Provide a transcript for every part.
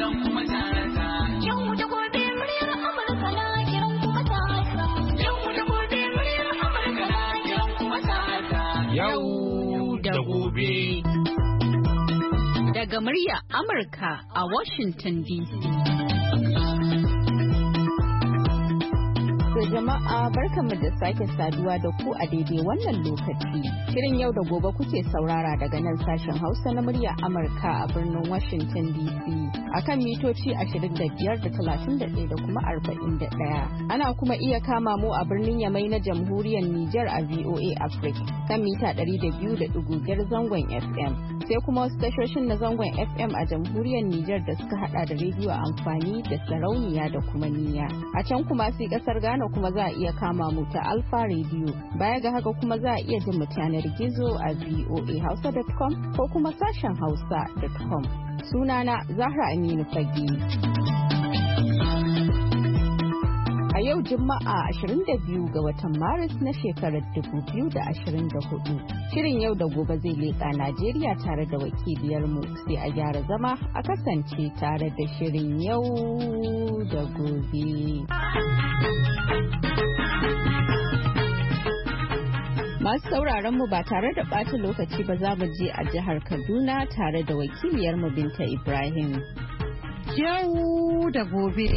kiran kuma ta. Yau da gobe muryar Amurka na kiran kuma ta. Yau da gobe muryar Amurka na kiran kuma ta. Yau da gobe. Daga muryar Amurka a Washington DC. Jama'a barkanmu da sake saduwa da ku a daidai wannan lokaci. Shirin yau da gobe kuke saurara daga nan sashen Hausa na murya Amurka a birnin Washington DC. Akan mitoci 25 da 31 da kuma 41. Ana kuma iya kama mu a birnin Yamai na Jamhuriyar Nijar a VOA Africa kan mita 200.5 zangon FM. Sai kuma wasu tashoshin na zangon FM a Jamhuriyar Nijar da suka hada da rediyo amfani da sarauniya da kuma niyya. A can kuma sai kasar Ghana kuma za a iya kama mu ta Alpha Radio. Baya ga haka kuma za a iya jin mu ta yanar gizo a voahausa.com ko kuma sashen hausa.com. Sunana Zahra Aminu Fage. A yau Juma'a 22 ga watan Maris na shekarar 2024. Shirin yau da gobe zai leƙa Najeriya tare da wakiliyarmu sai a gyara zama a kasance tare da shirin yau da gobe. Masu sauraron mu ba tare da ɓata lokaci ba za mu je a jihar Kaduna tare da wakiliyarmu Binta Ibrahim. Yau da gobe.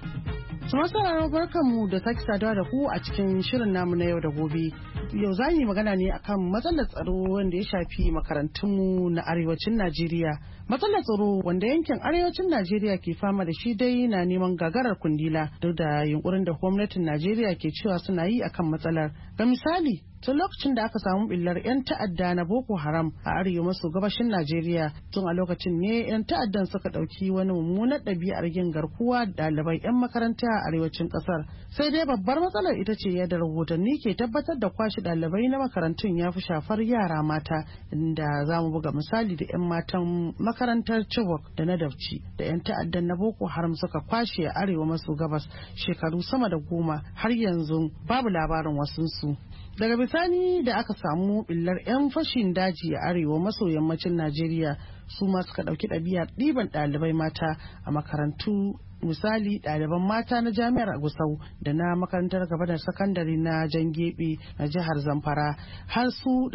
Masu sauraron barkanmu da sake saduwa da ku a cikin shirin namu na yau da gobe. Yau za mu yi magana ne akan matsalar tsaro wanda ya shafi makarantunmu na arewacin Najeriya. Matsalar tsaro wanda yankin arewacin Najeriya ke fama da shi dai na neman gagarar kundila duk da yunkurin da gwamnatin Najeriya ke cewa suna yi akan matsalar. Ga misali, tun lokacin da aka samu billar 'yan ta'adda na Boko Haram a arewa maso gabashin Najeriya, tun a lokacin ne 'yan ta'addan suka ɗauki wani mummunar ɗabi'ar yin garkuwa da ɗalibai 'yan makaranta a arewacin ƙasar. Sai dai babbar matsalar ita ce yadda rahotanni ke tabbatar da kwashe ɗalibai na makarantun ya fi shafar yara mata, inda za mu buga misali da 'yan matan makarantar Chibok da na Dabci da 'yan ta'addan na Boko Haram suka kwashe a arewa maso gabas shekaru sama da 10 har yanzu babu labarin wasunsu. Daga bisani da aka samu billar 'yan fashin daji a arewa maso yammacin Najeriya, su ma suka ɗauki ɗabi'ar ɗiban ɗalibai mata a makarantu, misali ɗaliban mata na jami'ar Gusau da na makarantar gaba da sakandare na Jangebe na jihar Zamfara har su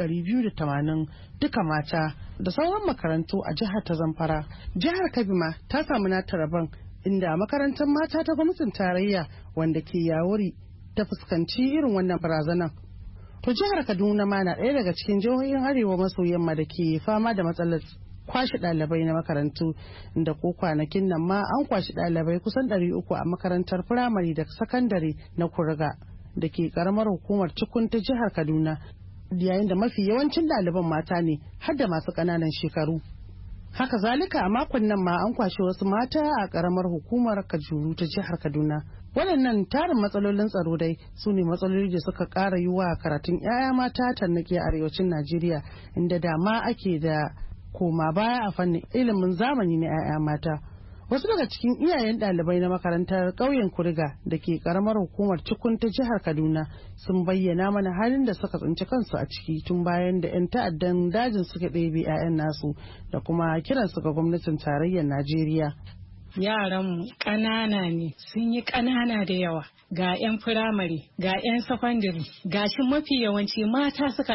280 duka mata da sauran makarantu a jihar ta Zamfara. Jihar Kabima ta samu nata rabon inda makarantar mata ta gwamnatin tarayya wanda ke Yawuri ta fuskanci irin wannan barazanan. To jihar Kaduna ma na ɗaya daga cikin jihohin arewa maso yamma da ke fama da matsalar kwashe ɗalibai na makarantu, inda ko kwanakin nan ma an kwashe ɗalibai kusan 300 a makarantar firamare da sakandare na Kuriga da ke karamar hukumar Cikun ta jihar Kaduna, yayin da mafi yawancin ɗaliban mata ne har da masu ƙananan shekaru. Haka zalika a makon nan ma an kwashe wasu mata a karamar hukumar Kajuru ta jihar Kaduna. Waɗannan tarin matsalolin tsaro dai su ne matsaloli da suka ƙara yi wa karatun 'ya'ya mata tarnaƙi a arewacin Najeriya, inda dama ake da koma baya a fannin ilimin zamani na 'ya'ya mata. Wasu daga cikin iyayen ɗalibai na makarantar ƙauyen Kuriga da ke ƙaramar hukumar Cikun ta jihar Kaduna sun bayyana mana halin da suka tsinci kansu a ciki tun bayan da 'yan ta'addan dajin suka ɗebe 'ya'yan nasu da kuma kiransu ga gwamnatin tarayyar Najeriya. Yaranmu ƙanana ne, sun yi ƙanana da yawa, ga 'yan firamare, ga 'yan sakandare, ga shi mafi yawanci mata suka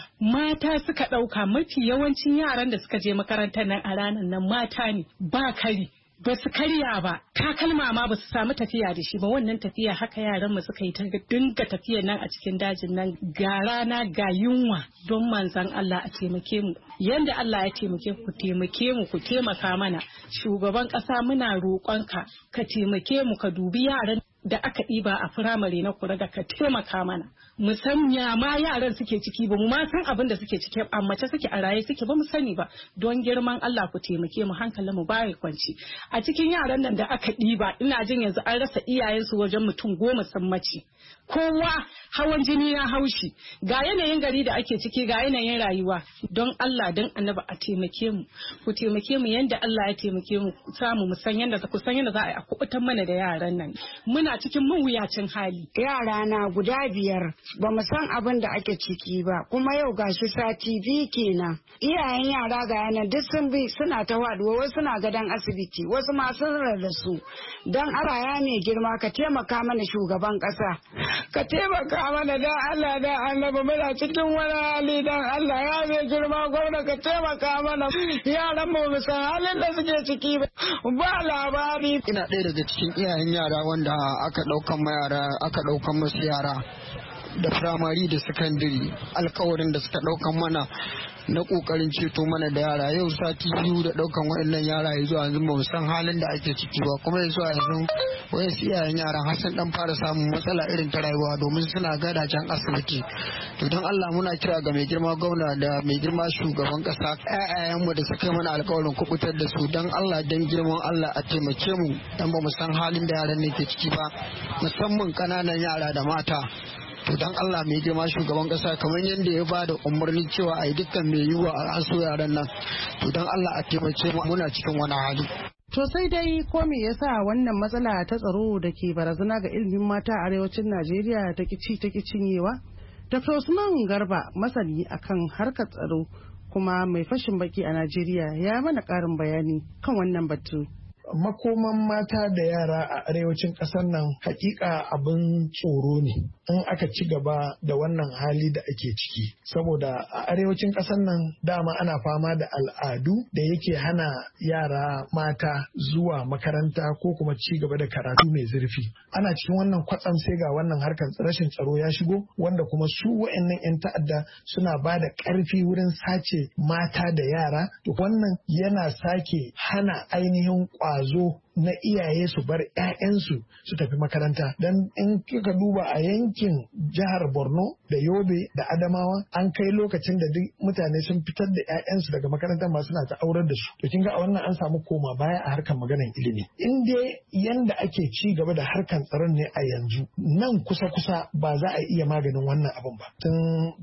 ɗauka mafi yawancin yaran da suka je makarantar nan a ranar nan mata ne, ba kari. Ba su karya ba, takalma ma ba su samu tafiya da shi ba. Wannan tafiya haka yaran mu suka yi ta dinga tafiyar nan a cikin dajin nan, ga rana ga yunwa. Don manzon Allah a taimake mu, yanda Allah ya taimake ku taimake mu, ku taimaka mana. Shugaban ƙasa muna roƙonka ka taimake mu, ka dubi yaran da aka ɗiba a firamare na Kuriga, ka taimaka mana. Mu san ya ma yaran suke ciki ba, mu ma san abin da suke ciki, a mace suke a raye suke ba mu sani ba. Don girman Allah ku taimake mu, hankalin mu baya kwanci. A cikin yaran nan da aka ɗiba, ina jin yanzu an rasa iyayensu wajen mutum 10 sun mace. Kowa hawan jini ya haushi, ga yanayin gari da ake ciki, ga yanayin rayuwa. Don Allah don Annabi a taimake mu, ku taimake mu yanda Allah ya taimake mu, samu mu san yanda ku san yanda za a yi a kubutar mana da yaran nan. Muna cikin mawuyacin hali. Yara na guda 5 ba mu san abin da ake ciki ba, kuma yau gashi sati biyu kenan iyayen yara ga yanar duk sun bi suna ta waduwa, wasu suna gadon asibiti, wasu ma sun rarrasu. Don araya mai girma ka taimaka mana shugaban kasa, ka taimaka mana don Allah da annabi, muna cikin wani hali don Allah ya mai girma gwamna ka taimaka mana, yaran mu san halin da suke ciki ba labari. Ina ɗaya daga cikin iyayen yara wanda aka ɗaukan masu yara da firamare da sakandare, alkawarin da suka ɗaukan mana na kokarin ceto mana da yara. Yau sati biyu da ɗaukan waɗannan yara ya zuwa yanzu ba mu san halin da ake ciki ba, kuma ya zuwa yanzu wayansu iyayen yaran har sun dan fara samun matsala irin ta rayuwa domin suna gadajen asibiti. To don Allah muna kira ga mai girma gwamna da mai girma shugaban kasa, ƴaƴayenmu da suka yi mana alkawarin kubutar da su, don Allah dan girman Allah a taimake mu, dan ba mu san halin da yaran ne ke ciki ba, musamman ƙananan yara da mata. To dan Allah mai girma shugaban kasa kamar yadda ya bada umarni cewa a yi dukkan mai yiwuwa a aso yaran nan, to dan Allah a taimake mu, muna cikin wani hali. To sai dai ko me yasa wannan matsala ta tsaro da ke barazana ga ilimin mata a arewacin Najeriya ta ki cinyewa? Dr. Usman Garba, masani akan harkar tsaro kuma mai fashin baki a Najeriya, ya mana ƙarin bayani kan wannan batu. Makoman mata da yara a arewacin ƙasar nan hakika abin tsoro ne in aka ci gaba da wannan hali da ake ciki, saboda a arewacin ƙasar nan dama ana fama da al'adu da yake hana yara mata zuwa makaranta ko kuma ci gaba da karatu mai zurfi. Ana cikin wannan kwatsam sai ga wannan harkar rashin tsaro ya shigo, wanda kuma su wa'annan 'yan ta'adda suna ba da ƙarfi wurin sace mata da yara. To wannan yana sake hana ainihin ƙwazo na iyaye su bar 'ya'yansu su tafi makaranta. Dan in kika duba a yankin jihar Borno da Yobe da Adamawa, an kai lokacin da duk mutane sun fitar da 'ya'yansu daga makarantar ma suna ta aurar da su. To kin ga a wannan an samu koma baya a harkar maganar ilimi. In dai yanda ake ci gaba da harkar tsaron ne a yanzu, nan kusa ba za a iya maganin wannan abin ba. Tun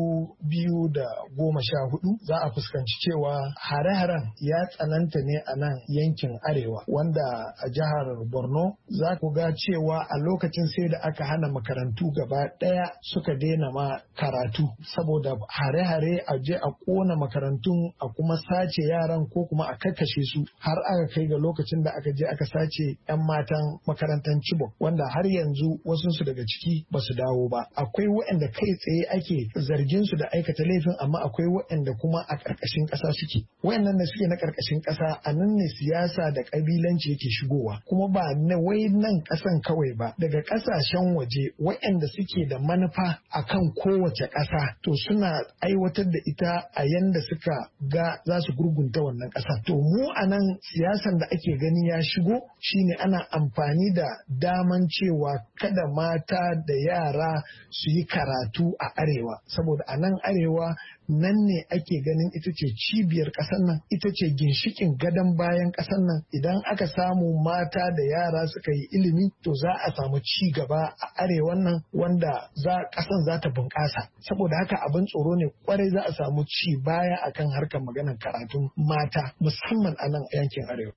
2014 za a fuskanci cewa hare-haren ya tsananta ne a nan yankin arewa, wanda a jihar Borno za ku ga cewa a lokacin sai da aka hana makarantu gaba ɗaya suka daina ma karatu saboda hare-hare, a je a ƙona makarantun a kuma sace yaran ko kuma a kakkashe su, har aka kai ga lokacin da aka je aka sace 'yan matan makarantar Chibok, wanda har yanzu wasu su daga ciki ba su dawo ba. Akwai waɗanda kai tsaye ake zargin su da aikata laifin, amma akwai waɗanda kuma a ƙarƙashin ƙasa suke. Waɗannan da suke na ƙarƙashin ƙasa, a nan ne siyasa da ƙabilanci yake shigowa, kuma ba na wai nan ƙasan kawai ba, daga ƙasashen waje waɗanda suke da manufa akan kowace ƙasa, to suna aiwatar da ita a yanda suka ga za su gurgunta wannan ƙasa. To mu a nan siyasan da ake gani ya shigo shine ana amfani da daman cewa kada mata da yara su yi karatu a arewa, saboda a nan arewa nan ne ake ganin ita ce cibiyar ƙasar nan, ita ce ginshikin gadon bayan ƙasar nan. Idan aka samu mata da yara suka yi ilimi, to za a samu ci gaba a arewan nan, wanda ƙasan za ta bunƙasa. Saboda haka abin tsoro ne kwarai za a samu ci baya akan harkar maganar karatun mata, musamman a nan yankin arewa.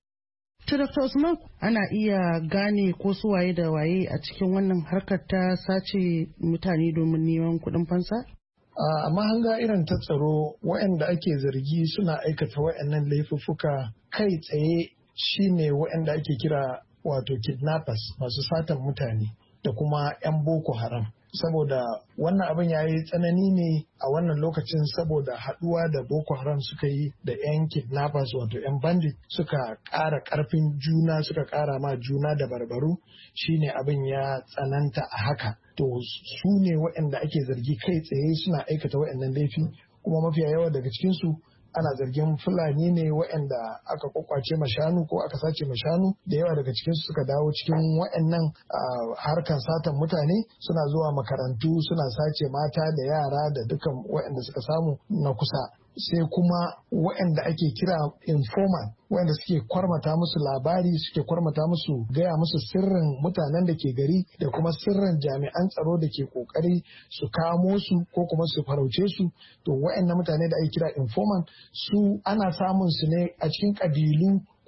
Dr. Usman, ana iya gane ko su waye da waye a cikin wannan harkar ta sace mutane domin neman kuɗin fansa? A mahanga irin ta tsaro, waɗanda ake zargi suna aikata waɗannan laifuffuka kai tsaye shine waɗanda ake kira wato kidnappers, masu satan mutane, da kuma 'yan Boko Haram. Saboda wannan abin ya yi tsanani ne a wannan lokacin, saboda haɗuwa da Boko Haram suka yi da 'yan kidnappers wato 'yan bandit, suka ƙara ƙarfin juna, suka ƙara ma juna da barbaru, shine abin ya tsananta a haka. To su ne waɗanda ake zargi kai tsaye suna aikata waɗannan laifi, kuma mafiya yawa daga cikinsu ana zargin Fulani ne waɗanda aka kwakwace mashanu ko aka sace mashanu. Da yawa daga cikinsu suka dawo cikin waɗannan harkan satan mutane, suna zuwa makarantu suna sace mata da yara da dukan waɗanda suka samu na kusa. Sai kuma waɗanda ake kira informant, waɗanda suke kwarmata musu labari, suke kwarmata musu, gaya musu sirrin mutanen da ke gari da kuma sirrin jami'an tsaro da ke kokari su kamo su ko kuma su farauce su. To waɗannan mutane da ake kira informant, su ana samun su ne a cikin ƙabilu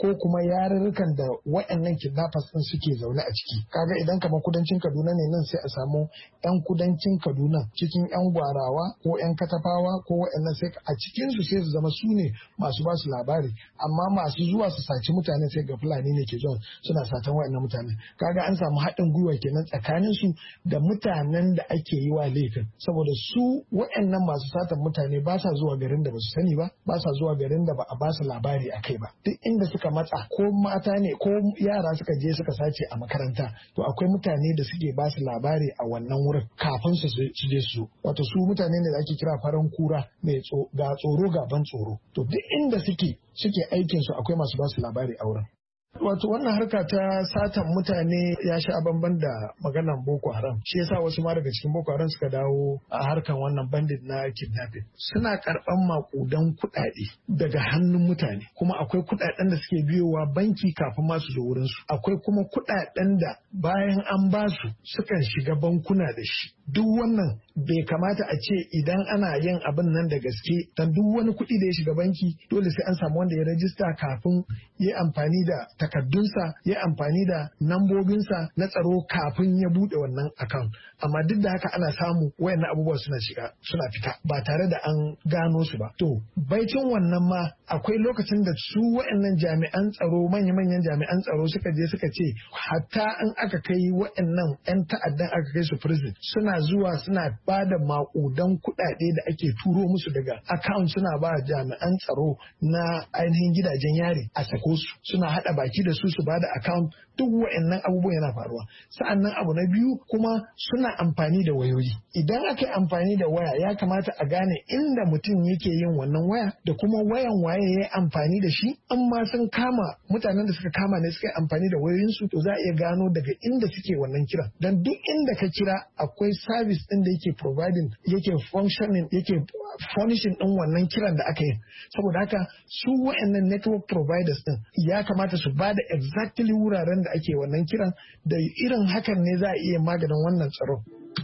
ko kuma yarurrukan da waɗannan kidnappers din suke zaune a ciki. Kaga idan kamar kudancin Kaduna ne nan sai a samu 'yan kudancin Kaduna cikin 'yan gwarawa ko 'yan katafawa ko waɗannan sai a cikin su sai su zama su ne masu ba su labari, amma masu zuwa su saci mutane sai ga Fulani ne ke zuwa suna satan waɗannan mutane. Kaga an samu haɗin gwiwa kenan tsakanin su da mutanen da ake yi wa laifin, saboda su waɗannan masu satan mutane ba sa zuwa garin da ba su sani ba sa zuwa garin da ba a ba su labari a kai ba. Duk inda suka matsa ko mata ne ko yara suka je suka sace a makaranta, to akwai mutane da suke ba su labari a wannan wurin kafin su je su. Wato su mutane ne da ake kira faran kura mai ga tsoro gaban tsoro. To duk inda suke aikin su akwai masu ba su labari a wurin. Wato wannan harka ta satan mutane ya sha bamban da maganan Boko Haram. Shi yasa wasu ma daga cikin Boko Haram suka dawo a harkan wannan bandit na kidnapping. Suna karɓan makudan kuɗaɗe daga hannun mutane. Kuma akwai kuɗaɗen da suke biyowa banki kafin ma su zo wurin su. Akwai kuma kuɗaɗen da bayan an ba su sukan shiga bankuna da shi. Duk wannan bai kamata a ce idan ana yin abin nan da gaske, dan duk wani kuɗi da ya shiga banki dole sai an samu wanda ya rajista kafin ya amfani da takardunsa, ya amfani da nambobinsa na tsaro kafin ya buɗe wannan account. Amma duk da haka ana samu wayannan abubuwa suna fita ba tare da an gano su ba. To baicin wannan ma akwai lokacin da su wayannan jami'an tsaro manya-manyan jami'an tsaro suka je suka ce hatta in aka kai wayannan 'yan ta'addan aka kai su prison suna zuwa suna ba da maƙudan kuɗaɗe da ake turo musu daga account suna ba jami'an tsaro na ainihin gidajen yari a sako su, suna haɗa baki da su ba da account. Duk wa'annan abubuwan yana faruwa. Sa'annan abu na biyu kuma suna amfani da wayoyi. Idan aka yi amfani da waya ya kamata a gane inda mutum yake yin wannan waya da kuma wayan waye ya yi amfani da shi. In ma sun kama mutanen da suka kama ne suka yi amfani da wayoyinsu, to za a iya gano daga inda suke wannan kiran. Dan duk inda ka kira akwai service ɗin da yake providing, yake functioning, yake furnishing ɗin wannan kiran da aka yi. Saboda haka su wa'annan network providers ɗin ya kamata su ba da exactly wuraren da ake wannan kiran, da irin hakan ne za a iya maganin wannan tsaro.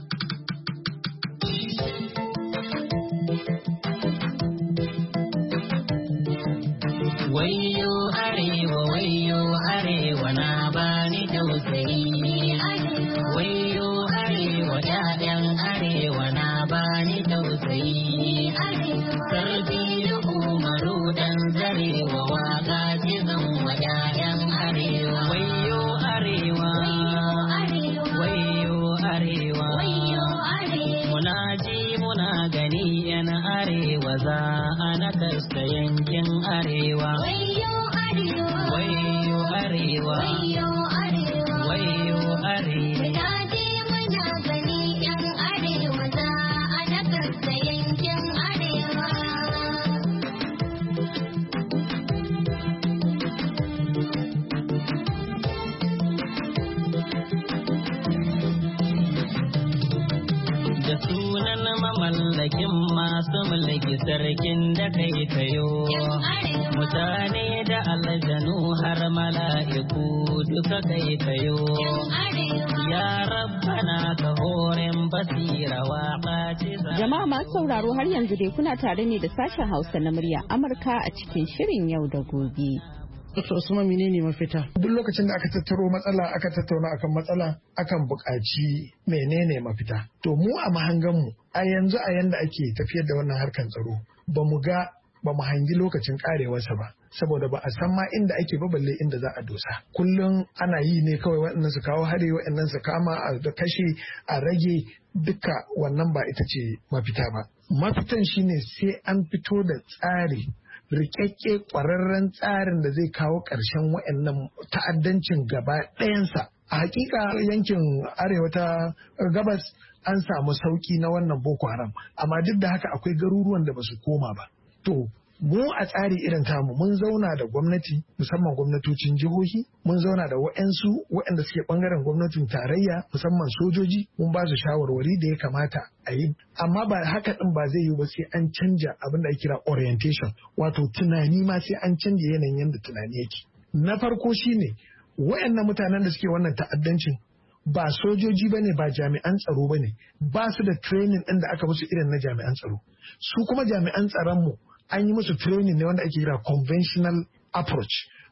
Wayo arewa na bani tausayi. Wayo arewa ƴaƴan arewa na bani tausayi. Sarki da Umaru dan zarewa waka zan wa ƴaƴan arewa. Wayo arewa. Muna ji muna gani yan arewa za a nakasta yankin arewa. Wayo arewa. Muna ji muna gani yan arewa za a nakasta yankin arewa. Da sunan mamallakin masu mulki sarkin da kai kayo, mutane da aljanu har mala'iku duka kai kayo. Ya rabbana ka horen basira waƙa ce. Jama'a masu sauraro har yanzu dai kuna tare ne da sashen Hausa na murya Amurka a cikin shirin yau da gobe. Dr. Usman menene mafita? Duk lokacin da aka tattaro matsala aka tattauna akan matsala akan buƙaci menene mafita. To mu a mahanganmu a yanzu a yanda ake tafiyar da wannan harkan tsaro ba mu hangi lokacin karewarsa ba, saboda ba a san ma inda ake ba balle inda za a dosa. Kullum ana yi ne kawai waɗannan su kawo hari, waɗannan su kama a kashe a rage, duka wannan ba ita ce mafita ba. Mafitan shine sai an fito da tsari rikakke ƙwararren tsarin da zai kawo ƙarshen waɗannan ta'addancin gaba ɗayansa. A hakika yankin arewa ta gabas an samu sauki na wannan Boko Haram, amma duk da haka akwai garuruwan da ba su koma ba. To mu a tsari irin tamu mun zauna da gwamnati, musamman gwamnatocin jihohi, mun zauna da waɗanda suke ɓangaren gwamnatin tarayya musamman sojoji, mun ba su shawarwari da ya kamata a yi. Amma ba haka ɗin ba zai yi ba sai an canja abin da ake kira orientation, wato tunani ma sai an canja yanayin yadda tunani yake. Na farko shine waɗannan mutanen da suke wannan ta'addancin ba sojoji ba ne, ba jami'an tsaro ba ne, ba su da training ɗin da aka musu irin na jami'an tsaro. Su kuma jami'an tsaronmu an yi musu training ne wanda ake kira conventional approach,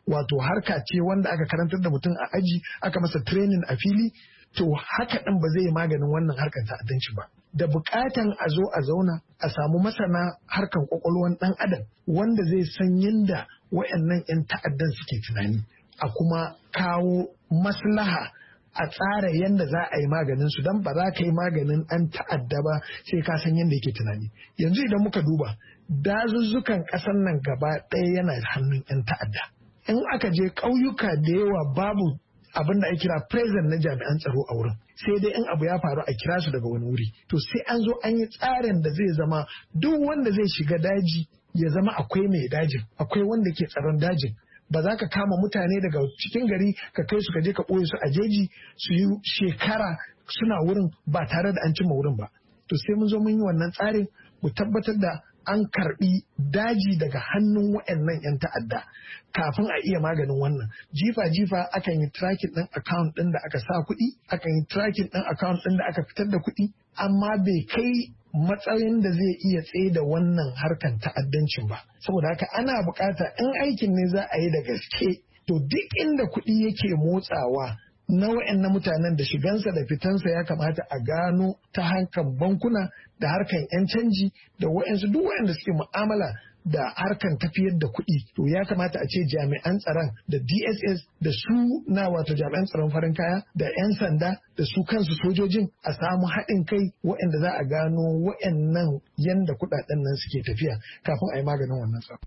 wato harka ce wanda aka karantar da mutum a aji aka masa training a fili, to haka ɗin ba zai yi maganin wannan harkar ta'addanci ba. Da buƙatan a zo a zauna a samu masana harkar ƙwaƙwalwan ɗan adam wanda zai san yadda wayannan 'yan ta'addan suke tunani, a kuma kawo maslaha a tsara yadda za a yi maganin su, don ba za ka yi maganin ɗan ta'adda ba sai ka san yadda yake tunani. Yanzu idan muka duba dazuzzukan ƙasar nan gaba ɗaya yana hannun 'yan ta'adda. In aka je ƙauyuka da yawa babu abin da ake kira present na jami'an tsaro a wurin, sai dai in abu ya faru a kira su daga wani wuri. To sai an zo an yi tsarin da zai zama duk wanda zai shiga daji ya zama akwai mai dajin, akwai wanda ke tsaron dajin. Ba za ka kama mutane daga cikin gari ka kai su ka je ka ɓoye su a jeji su yi shekara suna wurin ba tare da an cimma wurin ba. To sai mun zo mun yi wannan tsarin mu tabbatar da an karbi daji daga hannun waɗannan 'yan ta'adda kafin a iya maganin wannan. Jifa-jifa akan yi tracking ɗin account ɗin da aka sa kuɗi, akan yi tracking ɗin account ɗin da aka fitar da kuɗi, amma bai kai matsayin da zai iya tsaye da wannan harkan ta'addancin ba. Saboda haka ana bukata in aikin ne za a yi da gaske, to duk inda kuɗi yake motsawa na wa'annan mutanen da shigansa da fitansa ya kamata a gano ta harkan bankuna da harkan 'yan canji da wa'ansu duk wa'anda suke mu'amala da harkan tafiyar da kuɗi. To ya kamata a ce jami'an tsaron da DSS da su na wato jami'an tsaron farin kaya da 'yan sanda da su kansu sojojin a samu haɗin kai wa'anda za a gano wa'annan yanda kuɗaɗen nan suke tafiya kafin a yi maganin wannan tsaro.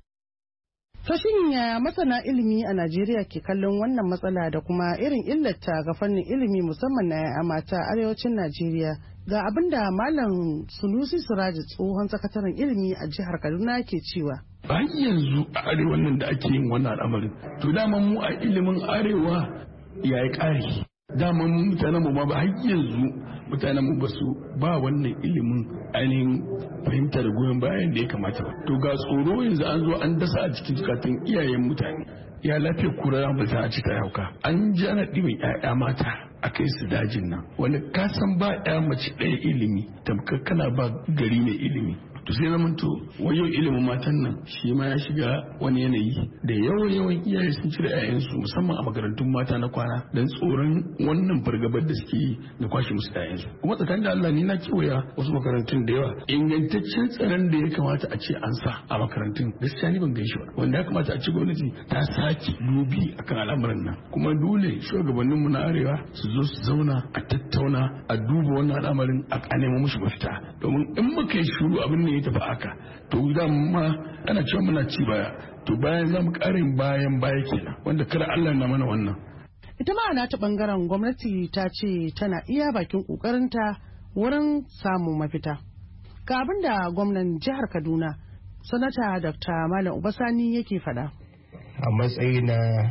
To shin yaya masana ilimi a Najeriya ke kallon wannan matsala da kuma irin illata ga fannin ilimi musamman na 'ya'ya mata arewacin Najeriya? Ga abin da Malam Sunusi Suraji tsohon sakataren ilimi a jihar Kaduna ke cewa. Har yanzu a arewan nan da ake yin wannan al'amarin, to dama mu a ilimin arewa ya yi ƙari. Dama mutanen mu ma ba har yanzu mutanen mu ba su ba wannan ilimin ainihin fahimta da goyon bayan da ya kamata ba. To ga tsoro yanzu an zo an dasa a cikin zukatan iyayen mutane. Ya lafiyar kura ba ta ci ta yauka. An ji ana ɗiban 'ya'ya mata a kai su dajin nan. Wani kasan ba 'ya mace ɗaya ilimi tamkar kana ba gari mai ilimi. To sai na manto wayo ilimin matan nan shi ma ya shiga wani yanayi da yawan iyaye sun cire 'ya'yansu musamman a makarantun mata na kwana don tsoron wannan fargabar da suke yi da kwashe musu 'ya'yansu. Kuma tsakanin da Allah ni na kewaya wasu makarantun da yawa ingantaccen tsaron da ya kamata a ce an sa a makarantun gaskiya ni ban gan shi ba, wanda ya kamata a ce gwamnati ta sake dubi akan al'amuran nan. Kuma dole shugabanninmu na arewa su zo su zauna a tattauna a duba wannan al'amarin a nemo mushi mafita, domin in muka yi shuru abin ne ya tafi haka to ma ana cewa muna ci baya, to bayan za mu karin bayan baya kenan, wanda kada Allah na mana wannan. Ita ma ana ta bangaren gwamnati ta ce tana iya bakin kokarinta wurin samun mafita. Ga abin da gwamnan jihar Kaduna sanata Dr. Malam Ubasani yake faɗa. A matsayi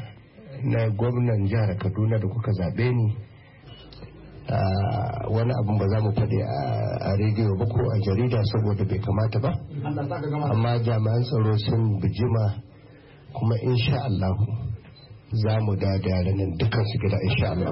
na gwamnan jihar Kaduna da kuka zaɓe ni, wani abin ba za mu faɗi a rediyo ba ko a jarida saboda bai kamata ba, amma jami'an tsaro sun bijima kuma insha Allah za mu da yaran dukkan su gida insha Allah,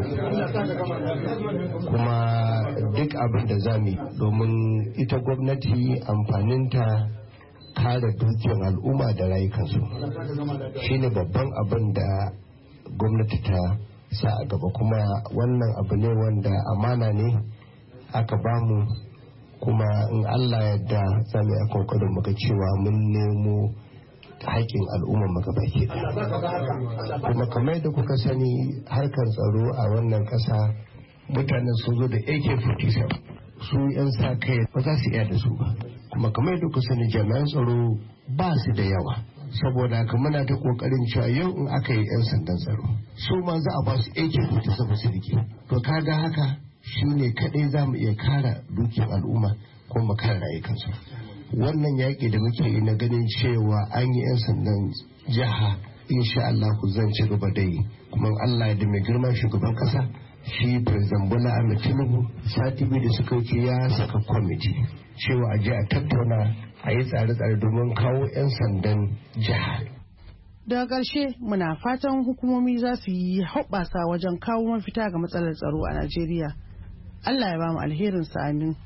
kuma duk abin da za mu yi domin ita gwamnati amfaninta kare dukiyar al'umma da rayukansu shine babban abin da gwamnati ta sa a gaba, kuma wannan abu ne wanda amana ne aka bamu, kuma in Allah yadda za mu yi kokarin muka cewa mun nemo haƙƙin al'umma maka baki. Kuma kamar yadda kuka sani harkar tsaro a wannan ƙasa mutanen sun zo da AK-47 su 'yan sa kai ba za su iya da su ba, kuma kamar yadda kuka sani jami'an tsaro ba su da yawa, saboda haka muna ta kokarin cewa yau in aka yi 'yan sandan tsaro su ma za a ba su AK-47 su rike. To kaga haka shine kadai za mu iya kara dukiyar al'umma ko mu kare rayukansu. Wannan yaƙi da muke yi na ganin cewa an yi 'yan sandan jiha insha Allah ku zan ci gaba da yi, kuma Allah da mai girman shugaban kasa shi President Bola Ahmed Tinubu sati biyu da suka wuce ya saka kwamiti cewa a je a tattauna a yi tsare-tsare domin kawo 'yan sandan jiha. Daga ƙarshe muna fatan hukumomi za su yi hoɓɓasa wajen kawo mafita ga matsalar tsaro a Najeriya. Allah ya ba mu alherin sa, amin.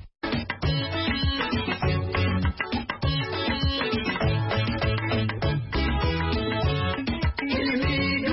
Ilimi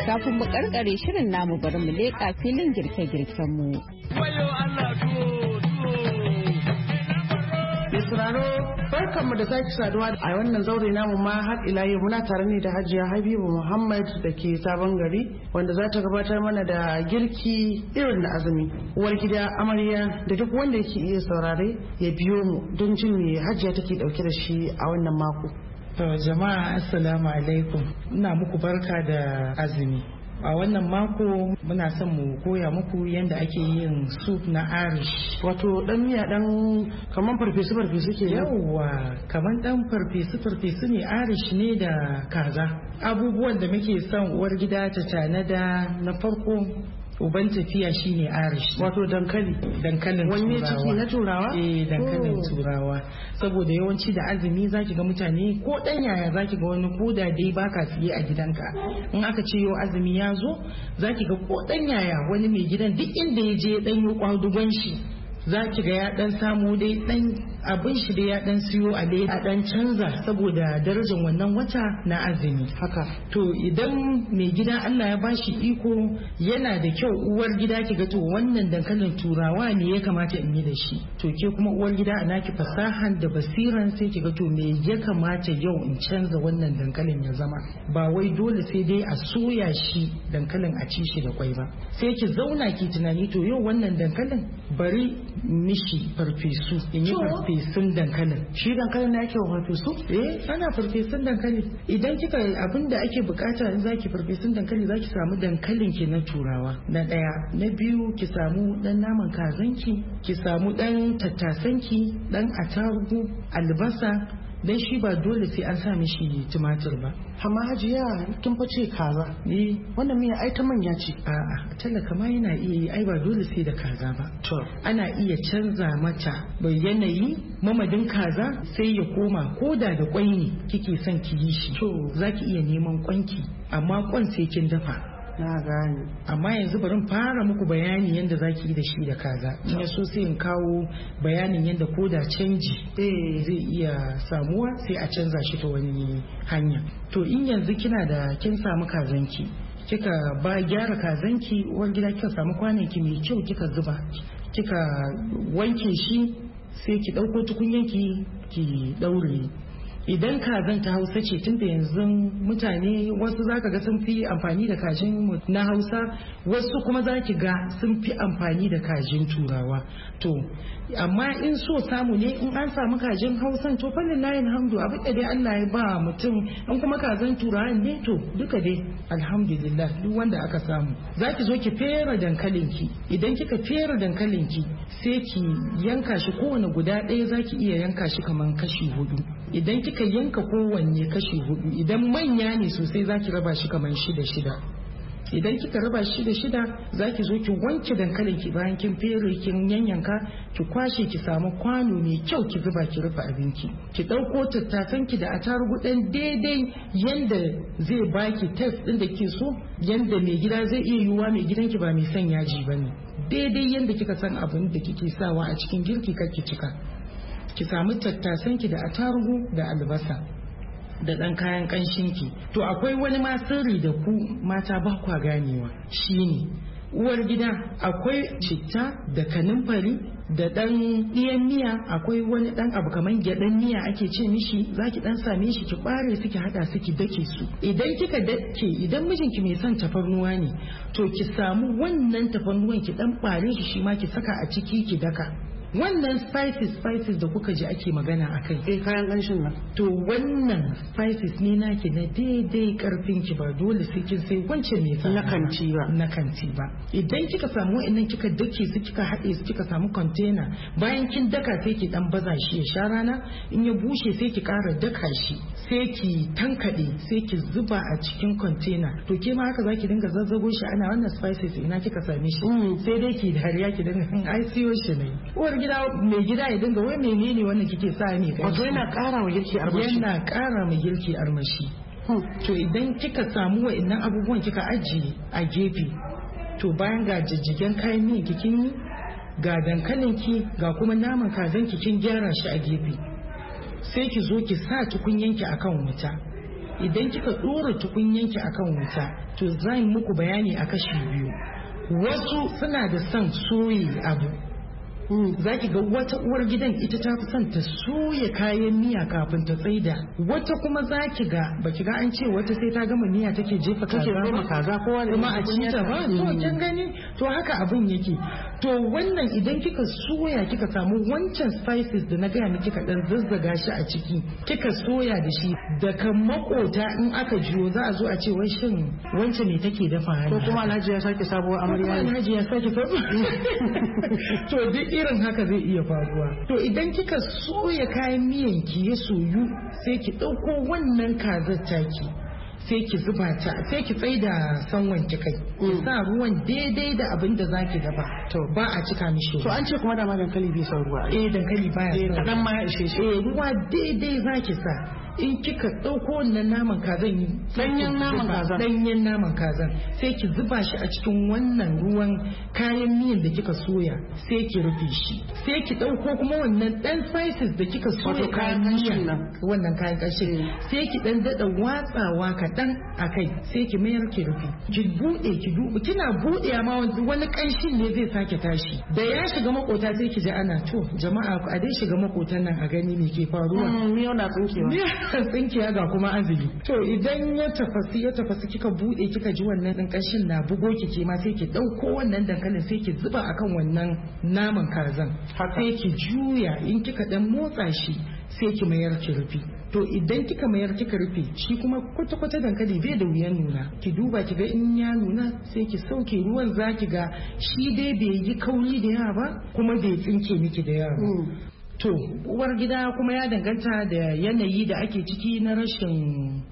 Kafin mu karkare shirin namu bari mu leƙa filin girke-girken mu. Sauraro barkanmu da sake saduwa a wannan zaure namu ma har ila yau muna tare ne da Hajiya Habibu Muhammad da ke Sabon Gari wanda za ta gabatar mana da girki irin na azumi. Uwar gida amarya da duk wanda yake iya saurare ya biyo mu don jin me Hajiya take dauke da shi a wannan mako. To jama'a assalamu alaikum. Ina muku barka da azumi. A wannan mako muna son mu koya muku yadda ake yin soup na Irish. Wato dan miya dan kaman farfesu ke yawwa kaman dan farfesu ne Irish ne da kaza. Abubuwan da muke son uwar gida ta tanada na farko uban tafiya shine Irish. Wato dankalin wanne ciki na turawa? Dankalin turawa. Saboda yawanci da azumi zaki ga mutane ko dan yaya zaki ga wani koda dai baka siye a gidanka. In aka ce yau azumi ya zo zaki ga ko dan yaya wani mai gidan duk inda ya je dan yi kwadugon shi zaki ga ya dan samu dai dan abin shi da ya dan siyo a dan canza saboda darajar wannan wata na azumi. Haka. To idan mai gida Allah ya bashi iko yana da kyau uwar gida ki ga to wannan dankalin turawa ne ya kamata in yi da shi. To ke kuma uwar gida a naki fasahan da basiran sai ki ga to me ya kamata yau in canza wannan dankalin ya zama. Ba wai dole sai dai a soya shi dankalin a ci shi da kwai ba. Sai ki zauna ki tunani to yau wannan dankalin bari mishi farfesu in yi farfesun dankalin. Shi dankalin na yake wa farfesu? Ana farfesun dankali. Idan kika abin da ake bukata in zaki farfesun dankali zaki samu dankalin ki na turawa na daya. Na biyu ki samu dan naman kazanki, ki samu dan tattasanki, dan attarugu, albasa. Dan shi ba dole sai an sa mishi tumatir ba. Amma Hajiya kin fice kaza. Wannan miya ai ta manya ce. A'a, talaka ma yana iya yi ai ba dole sai da kaza ba. To, ana iya canza mata bai yanayi mamadin kaza sai ya koma koda da kwai ne kike son ki yi shi. To, zaki iya neman kwanki amma kwan sai kin dafa. Na gane. Amma yanzu bari in fara muku bayani yadda zaki yi da shi da kaza. In ya so sai in kawo bayanin yadda koda canji zai iya samuwa sai a canza shi ta wani hanya. To in yanzu kin samu kazanki kika gyara kazanki uwar gida kika samu kwananki mai kyau kika zuba kika wanke shi sai ki ɗauko tukunyanki ki ɗaure. Idan kazan ta Hausa ce tunda yanzu mutane wasu zaka ga sun fi amfani da kajin na Hausa wasu kuma zaki ga sun fi amfani da kajin turawa. To amma in so samu ne in an samu kajin Hausan to fannin layin hamdu abin da dai Allah ya ba mutum in kuma kazan turawan ne to duka dai alhamdulillah duk wanda aka samu. Zaki zo ki fere dankalinki. Idan kika fere dankalinki sai ki yanka shi kowane guda ɗaya zaki iya yanka shi kaman kashi 4. Idan kika yanka kowanne kashi 4 idan manya ne sosai zaki raba shi kaman 6. Idan kika raba 6 zaki zo ki wanke dankalin ki bayan kin fere kin yanyanka ki kwashe ki samu kwano mai kyau ki zuba ki rufe abinki. Ki dauko tattasan ki da attarugu dan daidai yanda zai baki taste din da ke so yanda mai gida zai iya yiwuwa mai gidanki ba mai son yaji bane. Daidai yanda kika san abin da kike sawa a cikin girki kar ki cika. Ki samu tattasanki da attarugu da albasa da ɗan kayan ƙanshinki. To akwai wani ma sirri da ku mata ba kwa ganewa shine uwar gida akwai citta da kanumfari da ɗan ɗiyan miya akwai wani ɗan abu kamar gyaɗan miya ake ce mishi zaki ɗan same shi ki ɓare su ki haɗa su ki dake su. Idan kika dake idan mijinki mai son tafarnuwa ne to ki samu wannan tafarnuwan ki ɗan ɓare shi ma ki saka a ciki ki daka. Wannan spices da kuka ji ake magana a kai kayan ƙanshin nan to wannan spices ne naki na daidai karfin ki ba dole sai kin sai wancan ne na kanti ba idan kika samu wa'annan kika dake su kika haɗe su kika samu container bayan kin daka sai ki dan baza shi ya sha rana in ya bushe sai ki ƙara daka shi sai ki tankade sai ki zuba a cikin container to ke ma haka zaki dinga zazzago shi ana wannan spices ina kika same shi sai dai ki dariya ki dinga ai siyo shi ne gida mai gida ya dinga wai menene wannan kike sa ne kai wato yana ƙara wa girki armashi yana ƙara ma girki armashi to idan kika samu wa'annan abubuwan kika ajiye a gefe to bayan ga jijjigen kayan miya kikin yi ga dankalin ki ga kuma naman kazan kin gyara shi a gefe sai ki zo ki sa tukunyanki akan wuta idan kika ɗora tukunyanki akan wuta to zan muku bayani a kashi biyu. Wasu suna da son soye abu. Za ki ga wata uwar gidan ita ta fi son ta soya kayan miya kafin ta tsaida. Wata kuma za ki ga baki ga an ce wata sai ta gama miya take jefa kaza kuma a ci ta ba. To kin gani to haka abin yake. To wannan idan kika soya kika samu wancan spices da na gaya miki kika dan zazzaga shi a ciki kika soya da shi daga makota in aka jiyo za a zo a ce wai shin wancan ne take dafa hanya. Ko kuma Alhaji ya sake sabuwar amarya. Alhaji ya sake to duk irin haka zai iya faruwa. To idan kika soya kayan miyan ki ya soyu sai ki ɗauko wannan kazar taki sai ki zuba ta sai ki tsaida sanwan ki kai ki sa ruwan daidai da abin da zaki dafa. To ba a cika mishi. To an ce kuma da ma dankali bai son ruwa. Dankali baya son. Kadan ma ya ishe shi. Ruwa daidai zaki sa. In kika ɗauko wannan naman kazan yi ɗanyen naman kazan sai ki zuba shi a cikin wannan ruwan kayan miyan da kika soya sai ki rufe shi sai ki ɗauko kuma wannan ɗan spices da kika soya kayan miyan wannan kayan ƙarshe sai ki ɗan daɗa watsawa kaɗan a kai sai ki mayar ki rufe ki buɗe ki duba kina buɗe ma wani ƙanshin ne zai sake tashi da ya shiga makota sai ki ji ana to jama'a a dai shiga makotan nan a gani me ke faruwa. Miyau na tsinkewa. Tsinkiya ga kuma azumi. To idan ya tafasi kika bude kika ji wannan din kashin na bugo ki ke ma sai ki dauko wannan dankalin sai ki zuba akan wannan naman kazan sai ki juya in kika dan motsa shi sai ki mayar ki rufe. To idan kika mayar kika rufe shi kuma kwata-kwata dankali bai da wuyan nuna ki duba ki ga in ya nuna sai ki sauke ruwan zaki ga shi dai bai yi kauri da yawa ba kuma bai tsinke miki da yawa ba. To, uwar gida kuma ya danganta da yanayi da ake ciki na rashin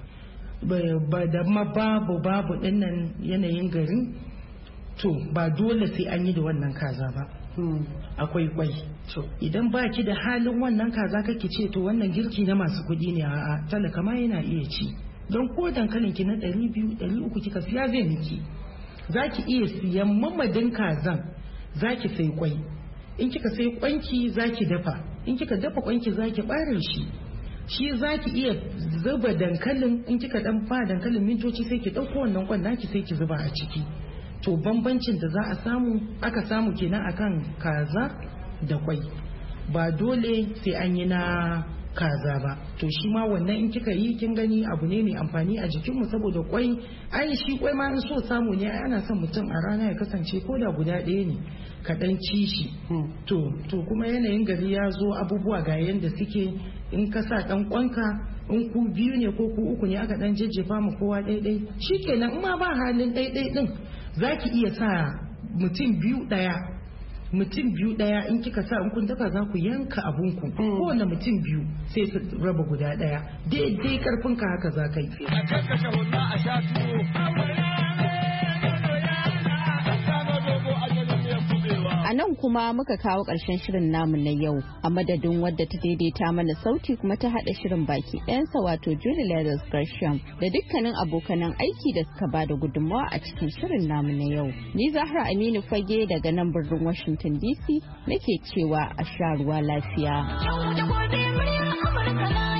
babu dinnan yanayin garin. To, ba dole sai an yi da wannan kaza ba. Akwai kwai. Idan ba ki da halin wannan kaza kake ce to wannan girki na masu kuɗi ne a talaka ma yana iya ci. Don ko dankalin ki na 200, 300 kika siya zai miki. Za ki iya siyan mamadin kazan za ki sai kwai. In kika sai kwanki zaki dafa in kika dafa kwanki zaki bare shi zaki iya zuba dankalin in kika dan fa dankalin mintoci sai ki dauko wannan kwan naki sai ki zuba a ciki. To bambancin da za a samu aka samu kenan akan kaza da kwai ba dole sai an yi na kaza ba. To shi ma wannan in kika yi kin gani abu ne mai amfani a jikinmu saboda kwai ai shi kwai ma in so samu ne ana son mutum a rana ya kasance ko da guda ɗaya ne kaɗan ci shi. To kuma yanayin gari ya zo abubuwa ga yanda suke in ka sa ɗan kwanka in ku biyu ne ko ku uku ne aka ɗan jejjefa mu kowa ɗaiɗai shi kenan in ma ba halin ɗaiɗai ɗin za ki iya sa mutum biyu ɗaya in kika sa in kun dafa za ku yanka abunku kowane mutum biyu sai su raba guda ɗaya daidai karfinka haka za ka yi. A nan kuma muka kawo ƙarshen shirin namu na yau a madadin wadda ta daidaita mana sauti kuma ta haɗa shirin baki ɗayansa wato Julie Leathers Gresham da dukkanin abokanan aiki da suka bada gudunmawa a cikin shirin namu na yau. Ni Zahra Aminu Fage daga nan birnin Washington DC nake cewa a sha ruwa lafiya.